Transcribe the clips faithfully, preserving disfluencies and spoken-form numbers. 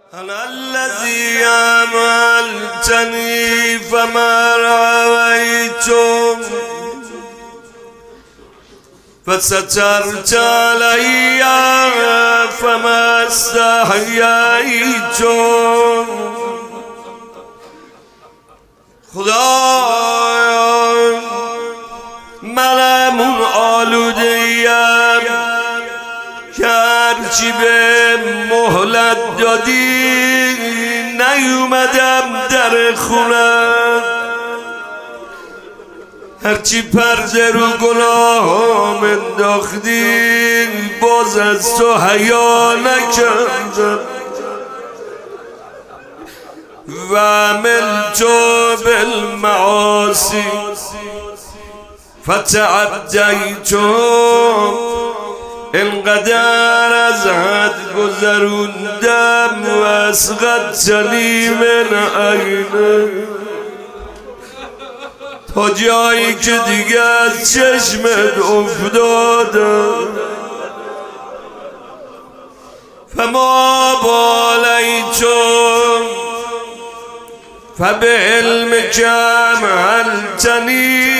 أنا الذي عملتني فما رأيتم فسترت علي فما استحييتم. خدایا منم اون آلوده‌ایم که هرچی به مهلت دادی نیومدم در خونم، هرچی پرده رو گناهم انداختی باز از تو حیا نکردم. و عملت بالمعاصی فتعدیتم، انقدر از حد گذروندم و اسقطتنی من عینه، تا جایی که دیگه از چشمت افتادم. فما بالیتم فبعلمک عملتنی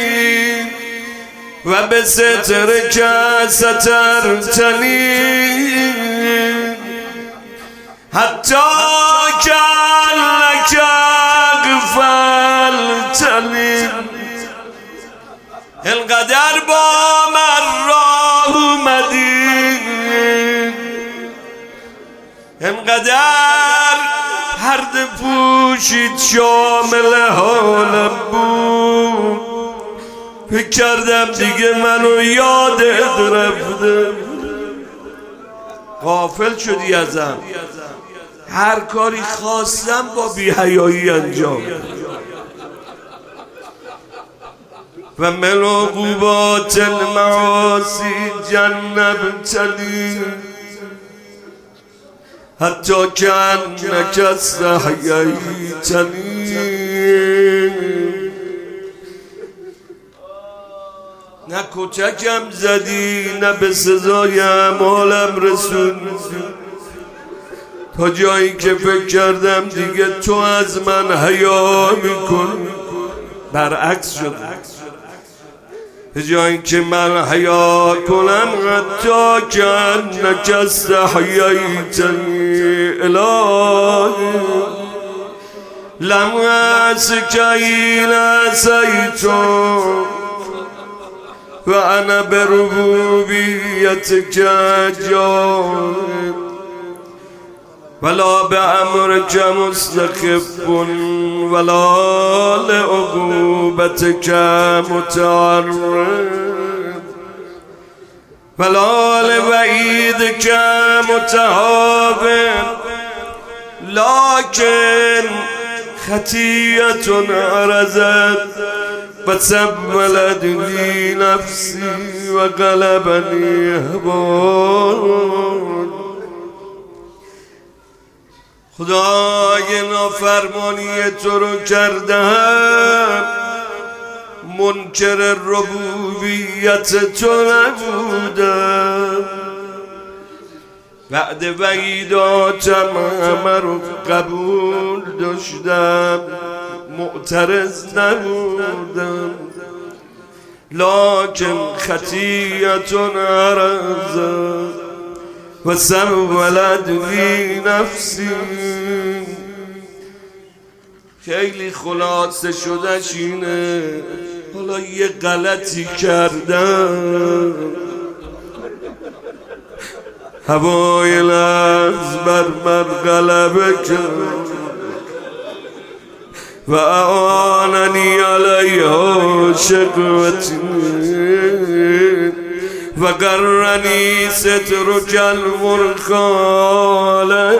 و به سترک سترتنی حتی کانک اغفلتنی. انقدر با من راه اومدی، انقدر پرده پوشید شامل حالم بود، فکر کردم دیگه منو یادت رفته. غافل شدی ازم، هر کاری خواستم با بی‌حیایی انجام. و من عقوبات المعاصی جنبتنی حتی کأنک استحییتنی. نه کتکم زدی نه به سزای اعمالم رسوندی، تا جایی که فکر کردم دیگه تو از من حیا میکنی برعکس شد. تا جایی که من حیا کنم حتی کأنک استحییتنی. الهی لم أعصک حین عصیتک و انا بربوبیتک جاهد ولا بأمرک مستخف ولا لعقوبتک متعرض ولا لوعیدک متهاون، لكن خطیئة عرضت فسولت لی نفسی و غلبنی هوای. خدای نافرمانی تو رو کردم، منکر ربوبیت تو نبودم، بعد وعیداتم همه رو قبول داشتم، معترض نبودم. لکن خطیئة عرضت و سولت لی نفسی. خیلی خلاصه شدش اینه، حالا یه غلطی کردم، هوای لحظ بر من غلبه کرد و اعاننی علیها شقوتی و قرنی سترک المرخال.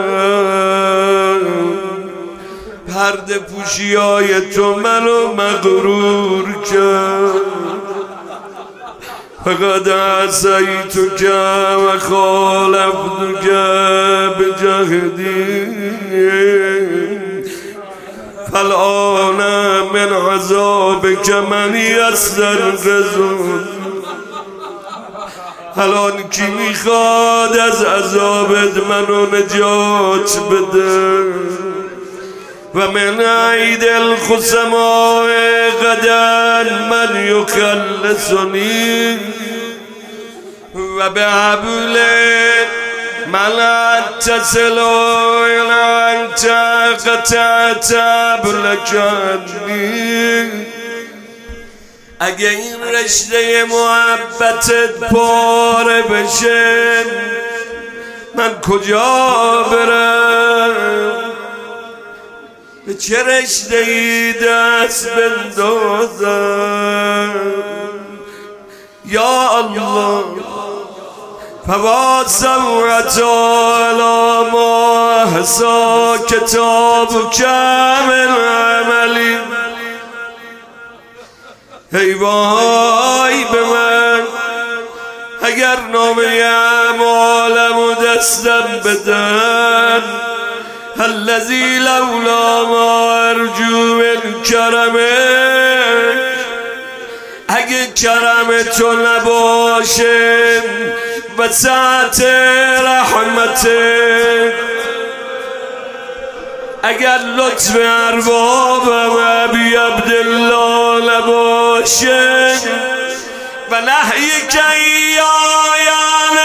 پرده پوشی های تو منو مغرور کرد، فقد عصیتک و خالفتک بجهدی فالآن من عذابک من یسترقذون. الان کی میخواد از عذابت منو نجات بده و من عید الخصماء غدا من یخلصنی و به حبل من اتصل انت قطعت بلکنی اگه این رشته محبتت پاره بشه من کجا برم به چه رشته ای دست بندازم یا الله فواسمعت على ما حسا کتاب کامل عملی ای وای به من اگر نامه اعمالم و دستم بدن الذی لولا ما ارجو من کرمه اگه کرم تو نباشه و ساعت رحمته اگر لطف اربابم ابی عبدالله نباشه و نحی کیان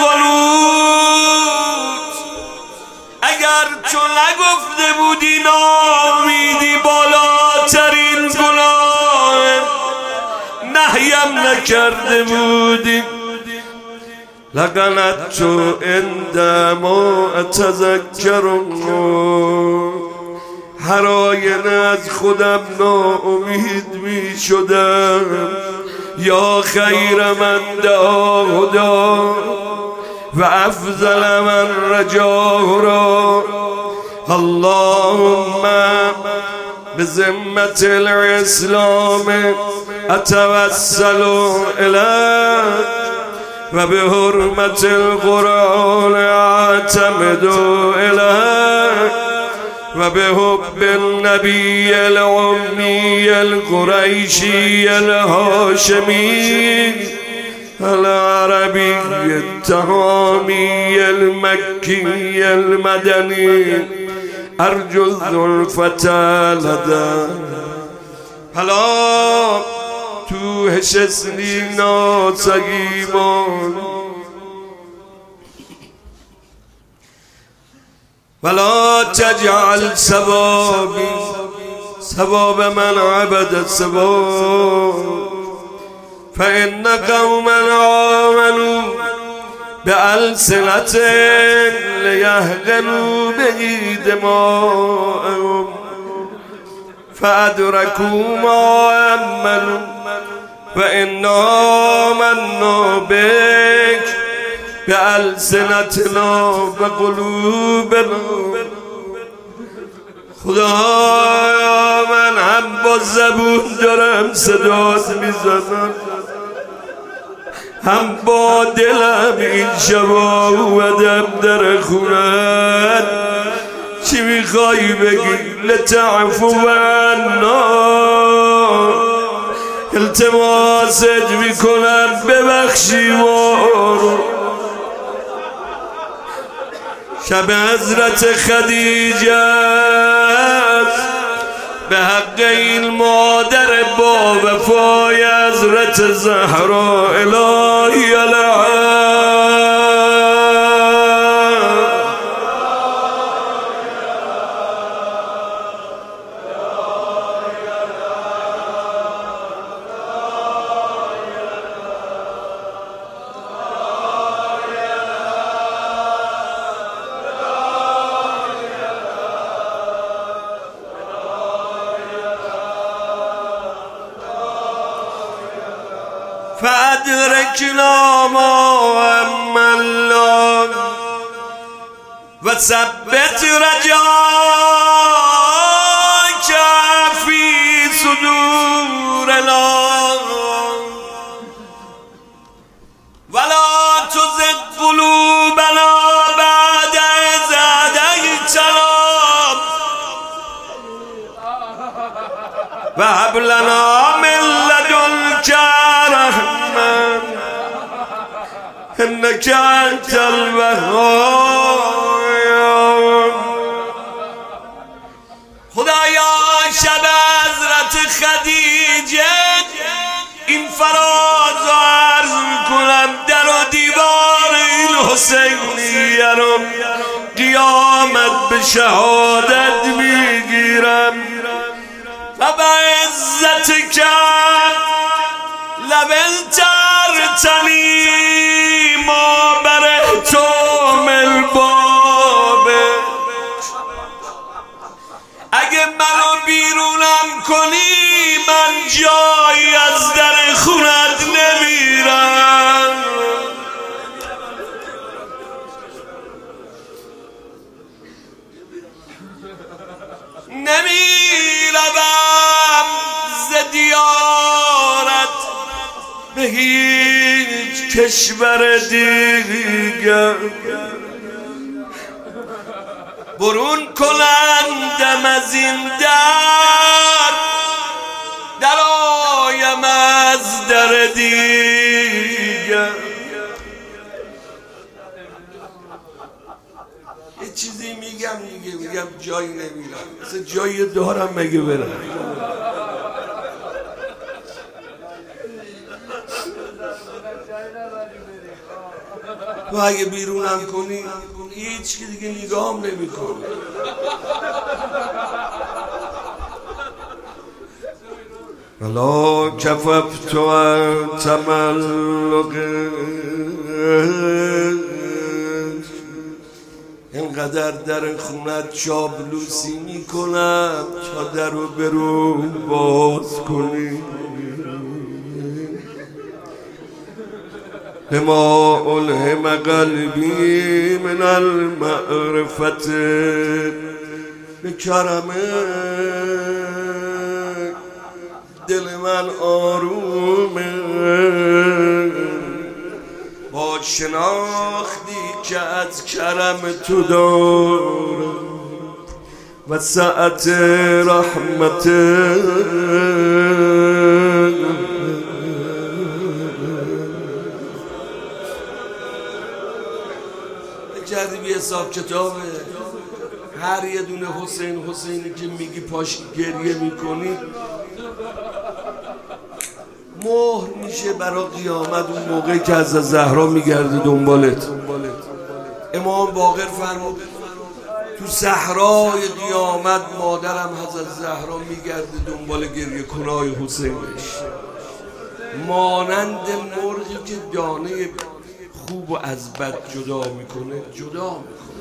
القلوب اگر تو نگفته بودی نامیدی بالاترین گناه نحیم نکرده بودی لقنت تو عندما اتذکر هر آینه از خودم ناامید می شدم یا خیر من دعا هدا و افضل من رجا را اللهم بذمة الاسلام اتوسل الیک و به حرمت القرآن اعتمد الیک و به حب النبی الأمی القریشی الهاشمی العربی التهامی المکی المدنی ارجو الزلفة لدى حالا تو هشسنی ناسگیمان ولا تجعل ثوابی ثواب من عبد الثواب فإن قوما آمنوا بألسنة لیهقنوا به دماءهم فأدركوا ما أملوا وإنا آمنا بك بألسنتنا وقلوبنا خدایا من هم با زبون دارم صدات میزنم هم با دلم این شبا اومدم در خونت چی میخوایی بگی لتعفو عنا التماست میکنم ببخشی ما رو شب حضرت خدیجه به حق این مادر با وفای حضرت زهرا الهی العالم فأدركنا ما أملنا وثبت رجاك في صدورنا ولا تزغ قلوبنا بعد إذ هديتنا وهب لنا من لدنك رحمة إنك أنت الوهاب. خدایا شب حضرت خدیجه این فراز رو عرض میکنم، در و دیوار این حسینیه رو قیامت به شهادت میگیرم و به عزت کم لبلتر تنی ما برهتم البابه. اگه منو بیرونم کنی من جایی از در خونت نمیرم. نمیروم ز دیارت به هیچ کشور دیگر، برون کنندم از این در، درآیم از در دیگر. یه چیزی میگم دیگه، میگم جایی نمیرم، مثل جایی دارم مگه برم؟ تو اگه بیرونم کنی هیچ که دیگه نگاهم نمی کنی. ولا کففت عن تملق، اینقدر در خونت چابلوسی می کنم تا در رو برو باز کنی. لما الهم قلبی من المعرفت به کرمه، دل من آرومه با شناختی که از کرم تو دارم و سعت رحمت. کردی بی حساب کتابه، هر یه دونه حسین حسینی که میگی پاش گریه میکنی مهر میشه برای قیامت، اون موقعی که از زهرا میگرده دنبالت. امام باقر فرمود تو صحرای قیامت مادرم حضرت زهرا میگرده دنبال گریه کنای حسینش، مانند مرغی که دانه خوب و از بد جدا میکنه جدا میکنه.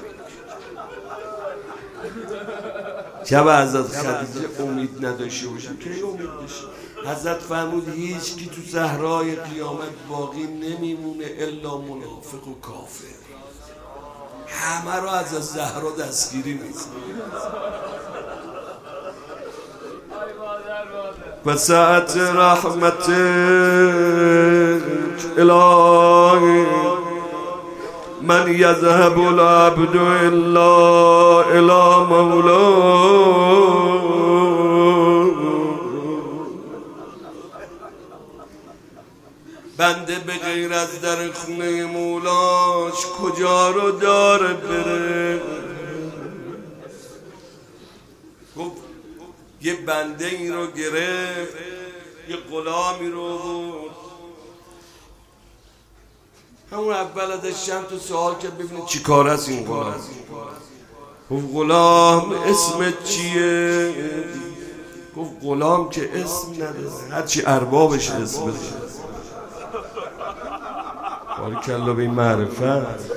شب حضرت خدیجه امید نداشته باشیم که امید داشته. حضرت فرمود هیچ کی تو صحرای قیامت باقی نمیمونه الا منافق و کافر، همه رو از زهرا دستگیری میکنه. و سعت رحمت الهی من یذهب العبد الا الی مولاه. بنده به غیر از در خونه مولاش کجا رو داره بره؟ گفت یه بنده این رو گرفت، یه غلامی رو بود. همون اول ازش چند تا سوال که ببینید چی کار است این غلام. گفت غلام اسمت چیه؟ گفت غلام که اسم نداره، هرچی اربابش اسم بده. باریکلا به این معرفت.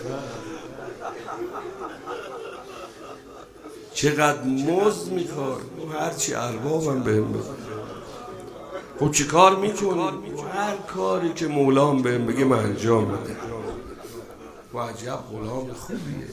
چقدر مزد میخواد، هرچی اربابم بهم بده. خب چی کار میکنی؟ هر کاری که مولام بهم بگه من انجام میدم. و عجب غلام خوبیه.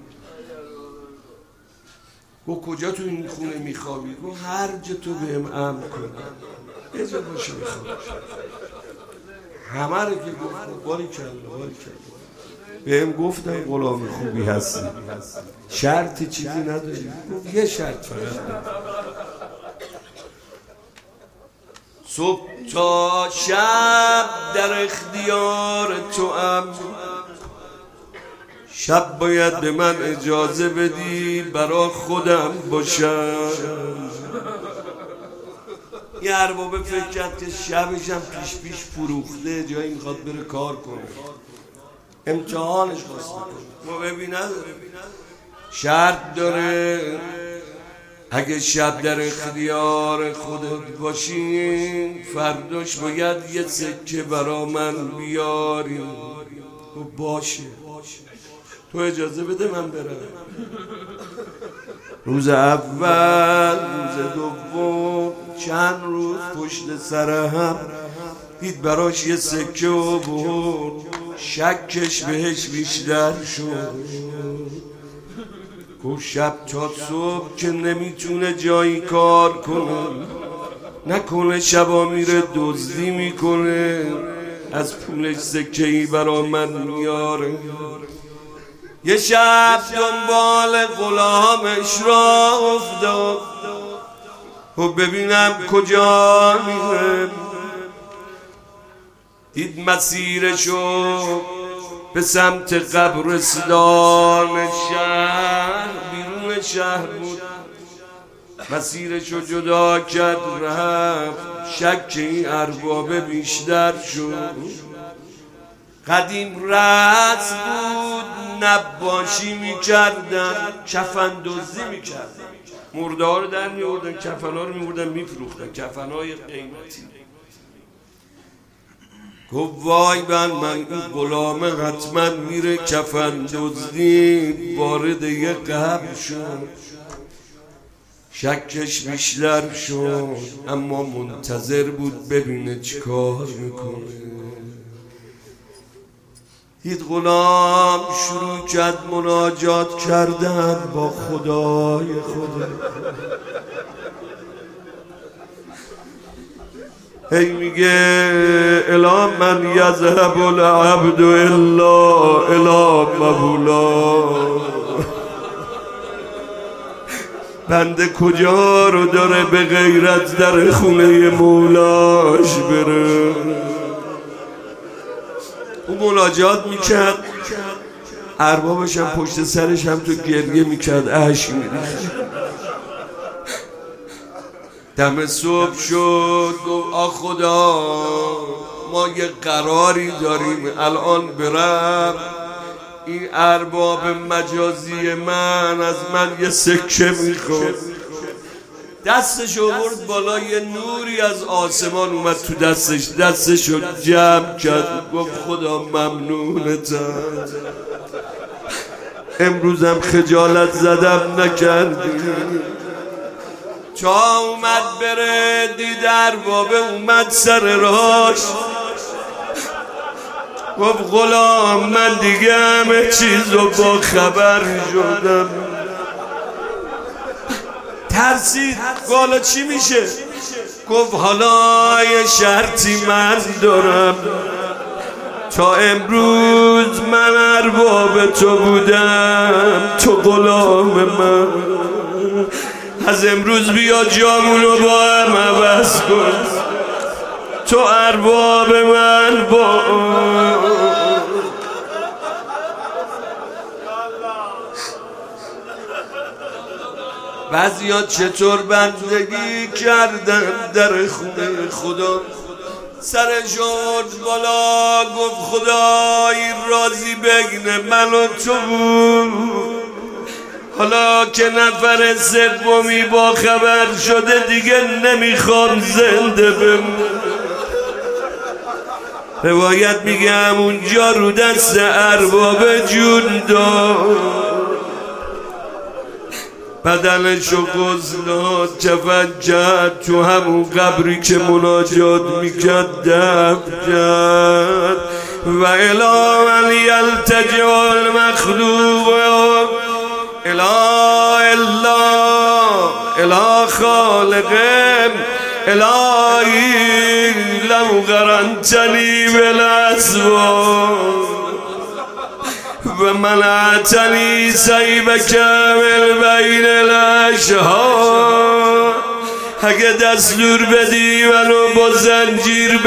گفت کجا تو این خونه میخوابی؟ گفت هر جا تو بهم امر کنی یه جا باشه میخوابی. همه رو که گفت باریکلا باریکلا بهم گفتن غلام خوبی هستی، شرطی چیزی نداری؟ گفت یه شرط فقط. صبح تا شب در اختیار تو ام، شب باید به من اجازه بدی برا خودم باشم. یه اربابه فکر کرد که شبشم پیش پیش فروخته، جایی میخواد بره کار کنه، امتحانش خواست بکنه. ما ببینن شرط داره اگه شب در اختیار خودت باشی فرداش باید یه سکه برا من بیاری. خب باشه، تو اجازه بده من برم. روز اول، روز دوم، چند روز پشت سر هم دید براش یه سکه و بود، شکش بهش بیشتر شد. گفت شب تا صبح که نمیتونه جایی کار کنه، نکنه شبا میره دزدی میکنه، از پولش سکه‌ای برا من میاره. یه شب دنبال غلامش را افتاد و ببینم کجا میره. دید مسیرشو به سمت قبرستان شهر، بیرون شهر بود، مسیرشو جدا کرد رفت. شک این اربابه بیشتر شد. قدیم رسم بود نباشی میکردن، کفن دزدی میکردن، مرده ها رو در میوردن، کفن ها رو میوردن میفروختن، کفن های قیمتی. گفت وای من من این غلامه حتما میره کفن دزدی، وارد یه قبر شد. شکش بیشتر شد، اما منتظر بود ببینه چی کار میکنه. دید غلام شروع کرد مناجات کردن با خدای خودش. هی میگه الا من یذهب العبد الا الا مولا. بنده کجا رو داره به غیرت در خونه مولاش بره. اون مناجات میکرد، اربابش هم پشت سرش هم تو گریه میکرد، اشک میریخت. دم صبح شد، گفت آ خدا ما یه قراری داریم الان برم، این ارباب مجازی من از من یه سکه میخواد. دستش آورد بالا، یه نوری از آسمان اومد تو دستش، دستش رو جمع کرد، گفت خدا ممنونتم، امروزم خجالت زدم نکردی. تا اومد بره دید اربابه اومد سر راش. گفت غلام من دیگه همه چیزو با خبر شدم. ترسید، حالا چی میشه؟ گفت حالا یه شرطی من دارم، تا امروز من ارباب تو بودم، تو غلام من، از امروز بیا جامونو با هم عوض کن، تو ارباب من با. بعضیا چطور بندگی کردن در خونه خدا، سر شد بالا گفت خدای راضی بگنه من و تو بود، حالا که نفر سومی با خبر شده دیگه نمیخوام زنده بمونم. روایت میگه همونجا رو دست ارباب جون داد، بدنشو غسل کفن کرد، تو همون قبری که مناجات میکرد دفن کرد. و الا من یلتجع المخلوق الا الا الا خالقم الهی لو قرنتنی بالاسوار و منعتنی سیبک من بین الاشهار اگه دستور بدی منو با زنجیر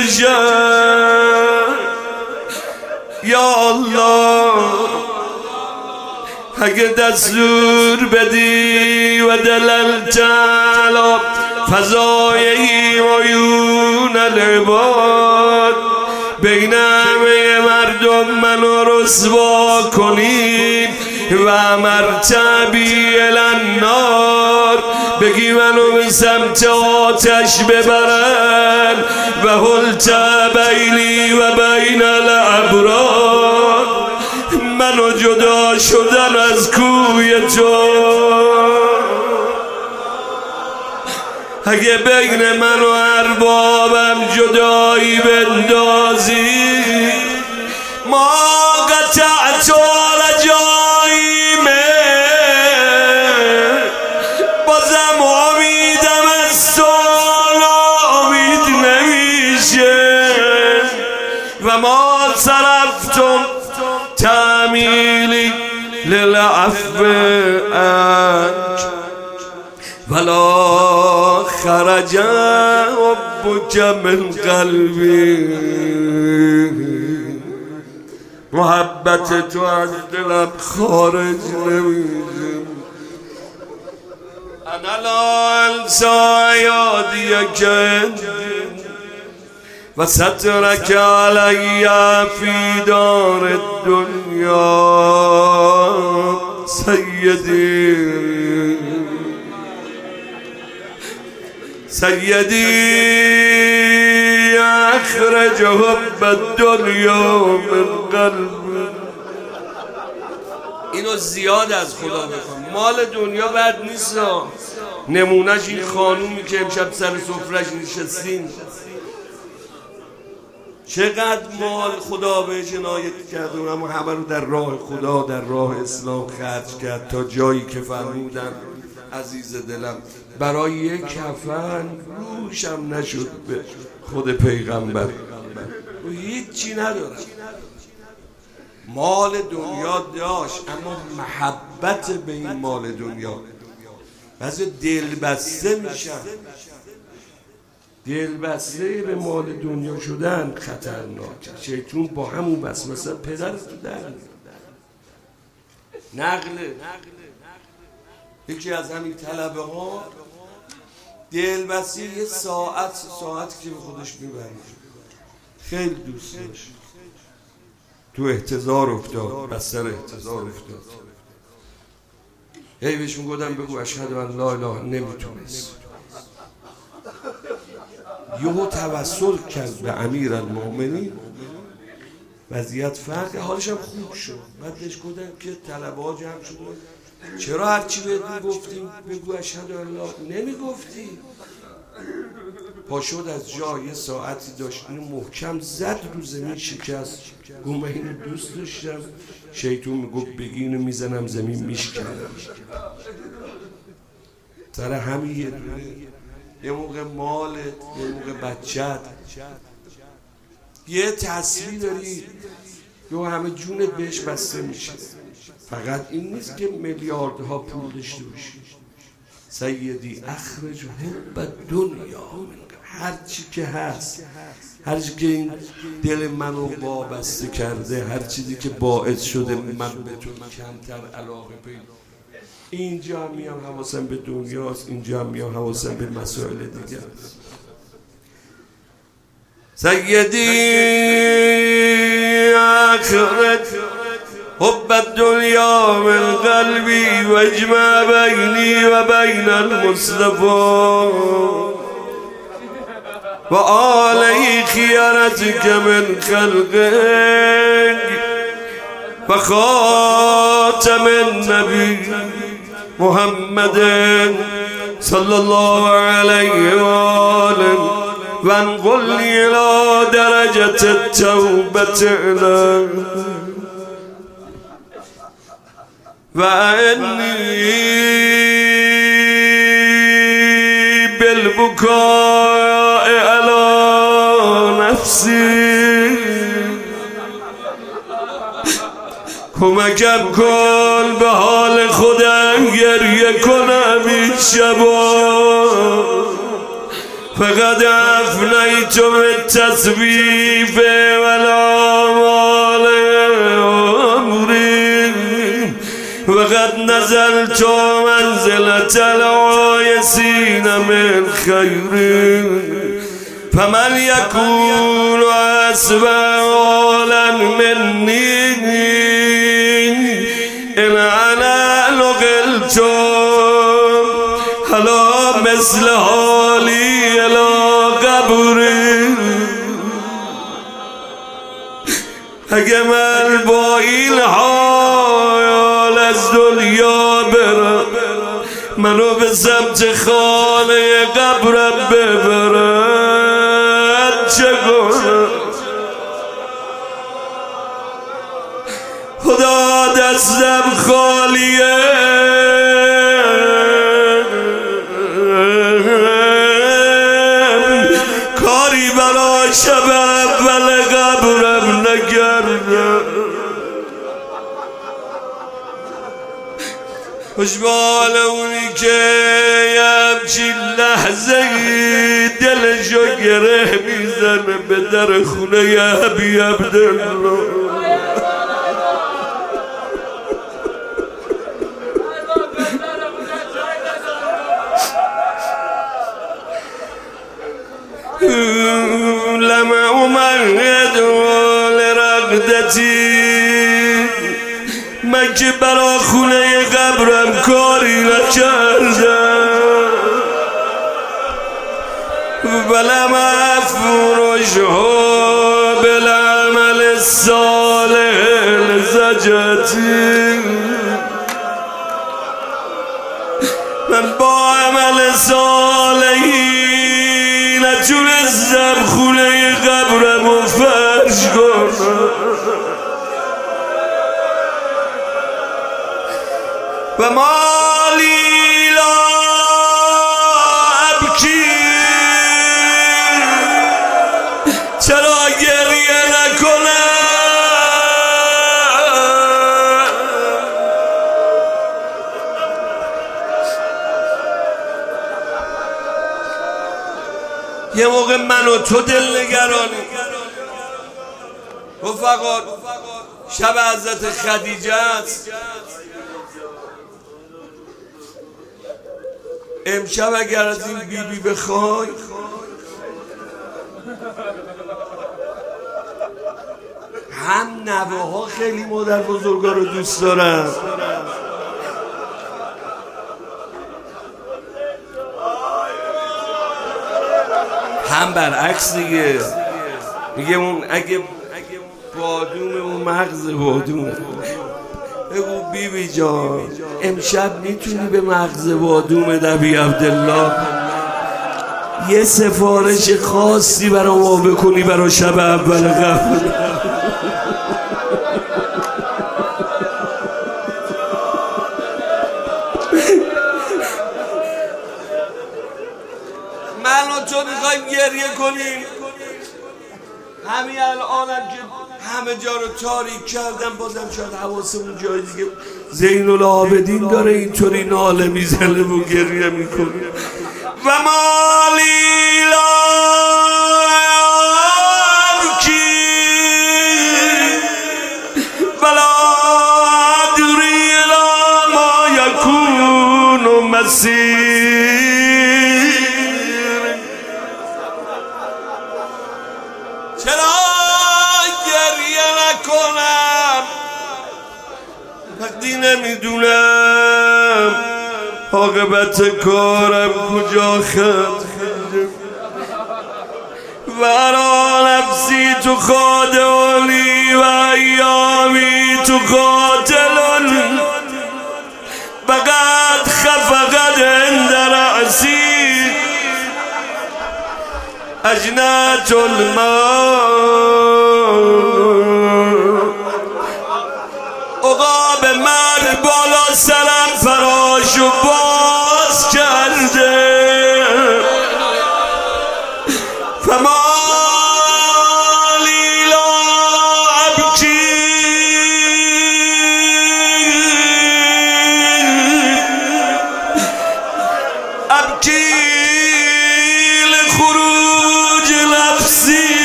بکشم یا الله، اگه دستور بدی و دللت علی فضایع عیون العباد، بین همه مردم منو رسوا کنی و امرت بی الی النار، بگی منو به سمت آتش ببرن و حلت بینی و بین الابرار، منو جدا شدن از کوی تو، اگه بین من و اربابم جدایی بندازی ما قطعت رجاییم، بازم امیدم از تو امید نمیشه و ما صرفتم تعمیلی للعفو عنک ولا خرج حبک من قلبی، محبت تو از دلم خارج نمیشه. انا لا انسى یادیک و سترک علی فی دار الدنیا سیدی سیدی اخرج حب الدنیا من قلب. اینو زیاد از خدا بخوام، مال دنیا بد نیست، نمونهش این خانومی که امشب سر سفرش نشستین، چقدر مال خدا بهش عنایت کرد و اما همه رو در راه خدا در راه اسلام خرج کرد تا جایی که فرمودن عزیز دلم برای یک کفن روشم نشد به خود پیغمبر و هیچی ندارم. مال دنیا داشت اما محبت به این مال دنیا، بعضی دل بسته میشن، دل بسته به مال دنیا شدن خطرناکه. شیطون با همون وسوسه پدر تو در نقله. یکی از همین طلبه ها دل بسته یه ساعت ساعت که به خودش میبره، خیلی دوست داشت، تو احتضار افتاد، بستر احتضار افتاد. هی بهش میگفتم بگو اشهد ان لا اله، نمیتونست. یهو توسل کرد به امیر المؤمنین، وضعیت فرق، حالش هم خوب شد. بعد بهش گفتم که طلبه ها جمع شد، چرا هرچی بهت میگفتیم بگو اشهد ان لا، نمیگفتی؟ پا شد از جا، یه ساعتی داشت اینو محکم زد رو زمین، شکست. گفت من اینو دوست داشتم. شیطون میگفت بگی اینو میزنم زمین میشکنم. سر همین یه دونه، یه موقع مالت، یه موقع بچت، یه تصویر داری یه همه جونت بهش بسته میشه. فقط این نیست که میلیاردها پول داشته باشی. سیدی اخرج حب دنیا، هر چی که هست، هر چی که این دل منو وابسته کرده، هر چیزی که باعث شده من به تو کمتر علاقه پیدا، اینجا هم میام حواسم به دنیاست، اینجا هم میام حواسم به مسائل دیگه. سیدی اخرج حب الدنیا من قلبی و اجمع بینی و بین المصطفى و آلی خیارتک من خلقک و خاتم النبی محمد صلی الله علیه و آله و انقلنی الى درجة التوبة الیه و انی بالبکاء علی نفسی، کمکم کن به حال خودم گریه کنم. شبا فقد افنیت بالتصویف والآمال امری وقد نزلت منزلة العایسین من خیر فمن یکون اسوأ حالا منی ان انا نقلت حالا مثل حالی الی قبر اگه من با این حال از دنیا برم منو به سمت خانه قبرم ببرد چه کنم خدا دستم خالیه کاری برای شب اول قبرم نکردم خوشبال اونی که همچین لحظه دلشو گره میزنه به در خونه ابی عبدالله لما امهد لرقدتی من که برا خونه قبرم کاری نکردم ولم افرشها بالعمل الصالح لزجتی من با عمل صالحی نتونستم خونه قبرم و فرش کنم و مالی لا ابکی چرا گریه نکنم یه موقع من و تو دل نگرانی رفقا شب حضرت خدیجه است امشب اگر از این بی بی بخوای هم نوه ها خیلی مادر بزرگا رو دوست دارن هم برعکس دیگه میگه اون اگه بادوم اون مغز بادوم بگو بی بی جان امشب میتونی به مغز بادوم ابی عبدالله یه سفارش خاصی برای ما بکنی برای شب اول قبر من و تو میخوایم گریه کنیم همین الانم که همه جا رو تاریک کردم بازم شاید حواسمون جای دیگه زین العابدین داره اینطوری ناله میزنه و گریه میکنه و مالی لا ابکی ولا ادری الی ما یکون مسیر چرا وقتی نمیدونم عاقبت کارم کجا خط و ارا نفسی تو خادعالی و ایامی تو قاتلون بقد خفقد عند رأسی اجنت الماء عقاب مرگ بالا سرم فراشو باز کرده فمالی لا ابکی ابکی لخروج نفسی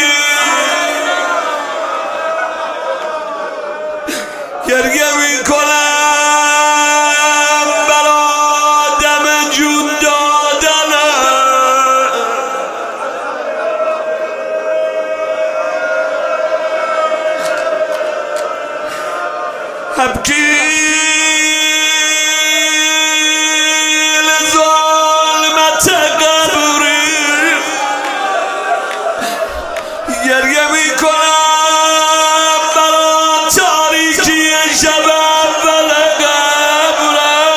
گریه میکنم برا دم جون دادنم ابکی لظلمت قبری گریه میکنم برا تاریکی شب اول قبرم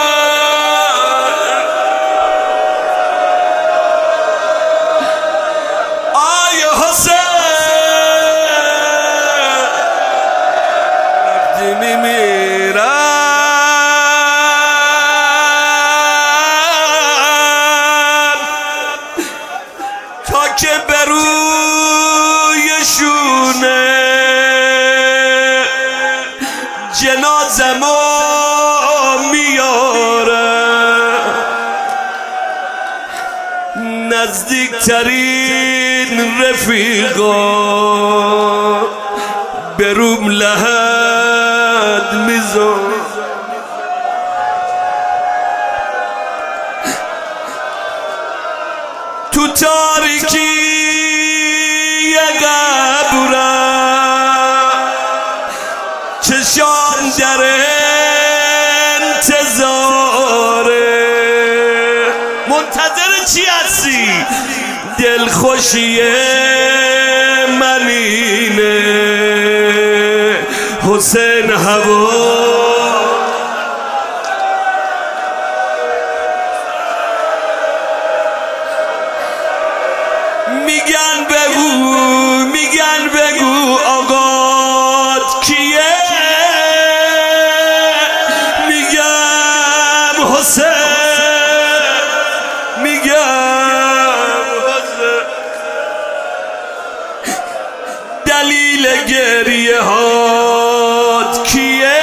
آی حسین وقتی میمیرم تا که بروی شونه جنازمو میاره نزدیکترین رفیقا بروم لحد میذار تو تاریکی قبرم چشام در انتظاره منتظر چی هستی؟ دلخوشی من اینه حسین هوا میگن بگو میگن بگو آقات کیه میگم حسین میگم حسین دلیل گریه هات کیه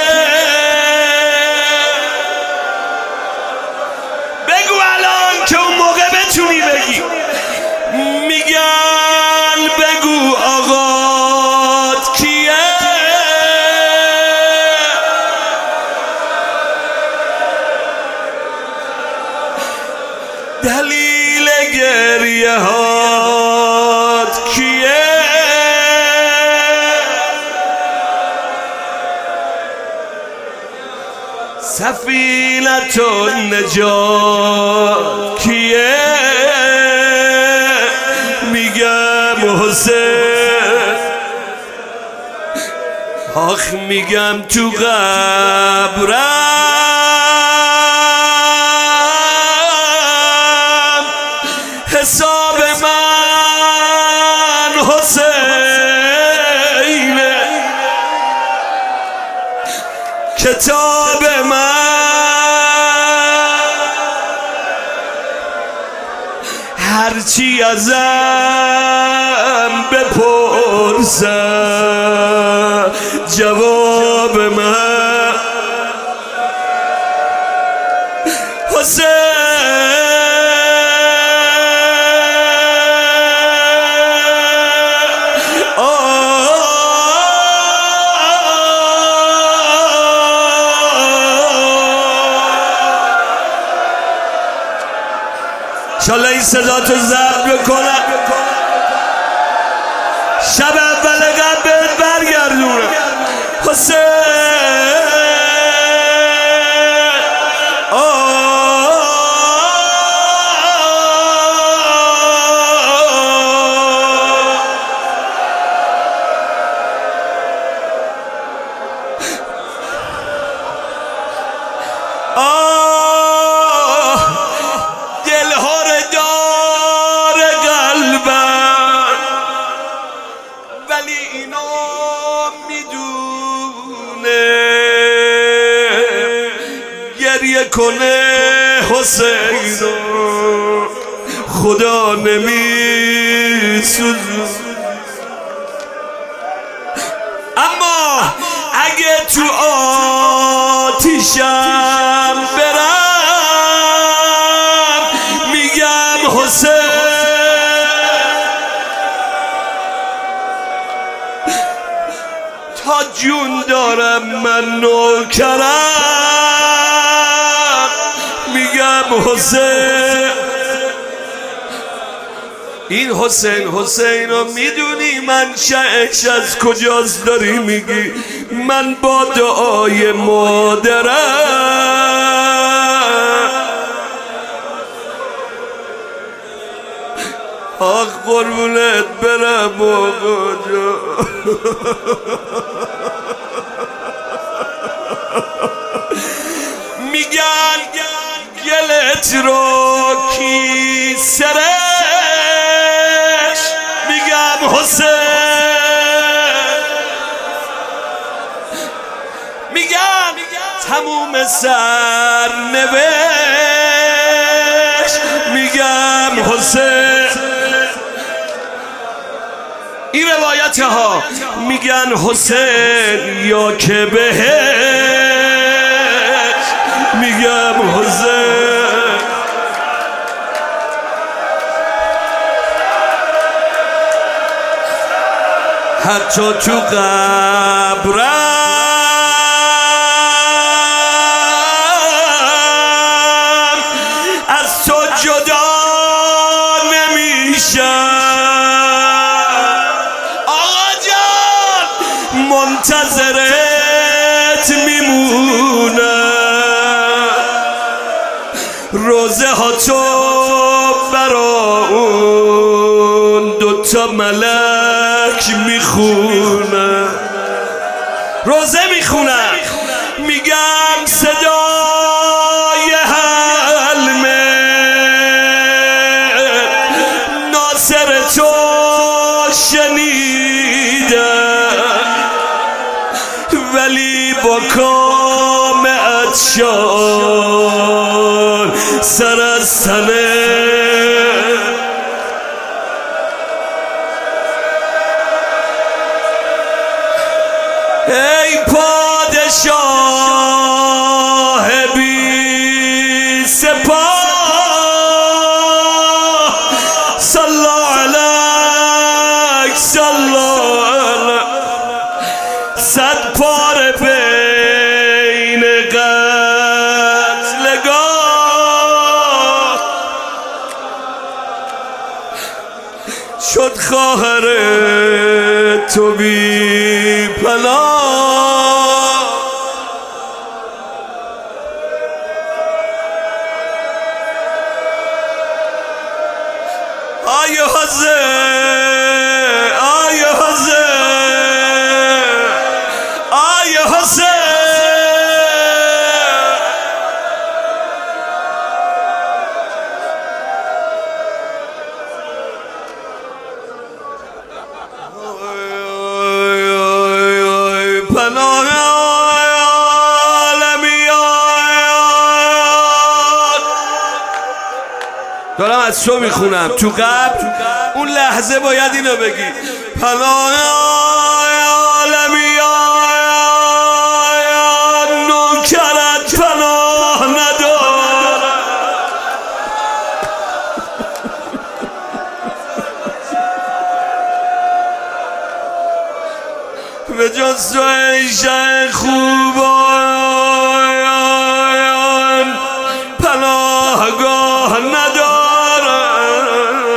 بگو الان که اون موقع بتونی بگی میگن بگو آقات کیه دلیل گریه هات کیه سفینة النجات کیه میگم حسین آخ میگم تو قبرم حساب من حسینه کتاب من هرچی ازم بپرسم جواب من حسین انشالله این صدا تو ضبط بکنم شب اول قبل برگردونم حسین کنه حسین خدا نمی سوزه اما اگه تو آتیشم برم نوکرم میگم حسین. این حسین حسین رو میدونی منشأش از کجاست داری میگی؟ من با دعای مادرم آخ قربونت برم آقا جان. میگن گلت رو کی سرش، میگم حسین. میگم تموم سر نوشت، میگم حسین. این روایت ها میگن حسین یا که بهش، میگم حسین. حتی تو قبرم از تو جدا نمیشم آقا جان، منتظرت میمونم. روزه ها تو برا اون دوتا ملک میخونم، روزه میخونم. میگم صدای حلمه ناصر تو شنیدم، ولی با کام عطشان سر از تنه. ای پادشاه بی سپاه، صلی علیک صلی علیک. صد پاره بین قتلگاه شد خواهر تو بی پناه. آیه حسین، آیه حسین، آیه حسین. پناه عالمیان دارم از تو میخونم. تو قبل اون لحظه باید اینو بگی. پناه عالمیان نوکرت پناه ندارد، به جز تو ای شه خوبان پناهگاه ندارد.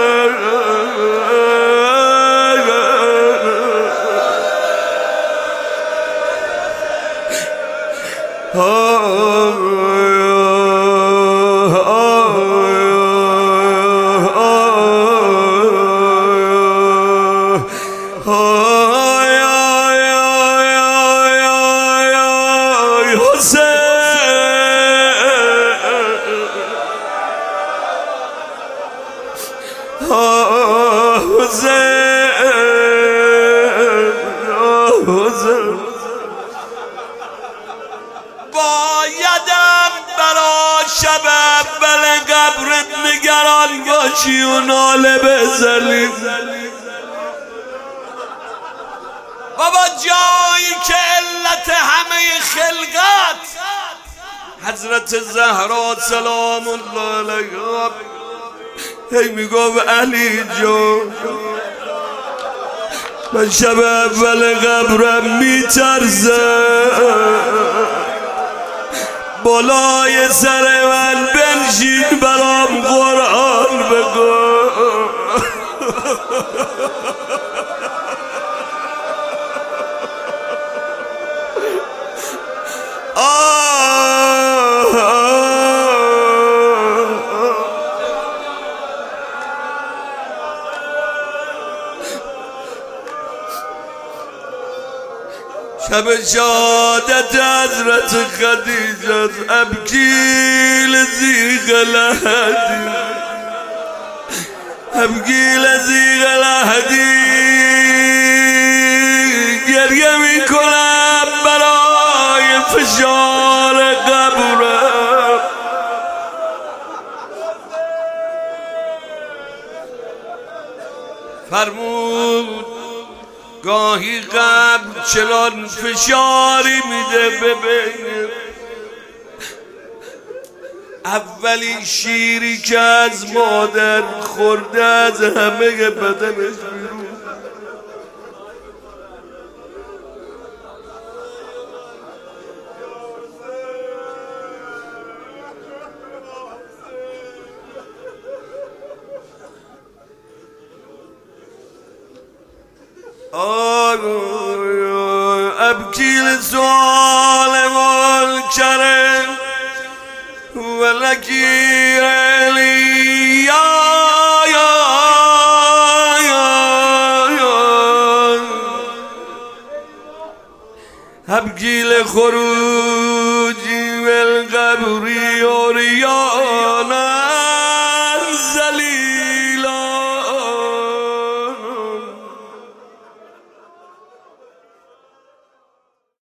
بایدم برا شب اول قبرت نگران باشی و ناله بزنی. بابا جایی که علت همه خلقت حضرت زهرا سلام الله علیها هی میگفت علی جان من شب اول قبرم میترسم بالای سر من بنشین برام قرآن بگو. شب شهادت حضرت خدیجه ابکی لزیغ لحدی ابکی لزیغ لحدی گریه میکنم برای فشار قبرم. فرمود گاهی قبر چنان فشاری میده ببین اولین شیری که از مادر خورده از همه بدنش بیرون. ابكي لسؤال والكرم ولكي لي يا يا يا ابكي لخروجي من القبر عريانا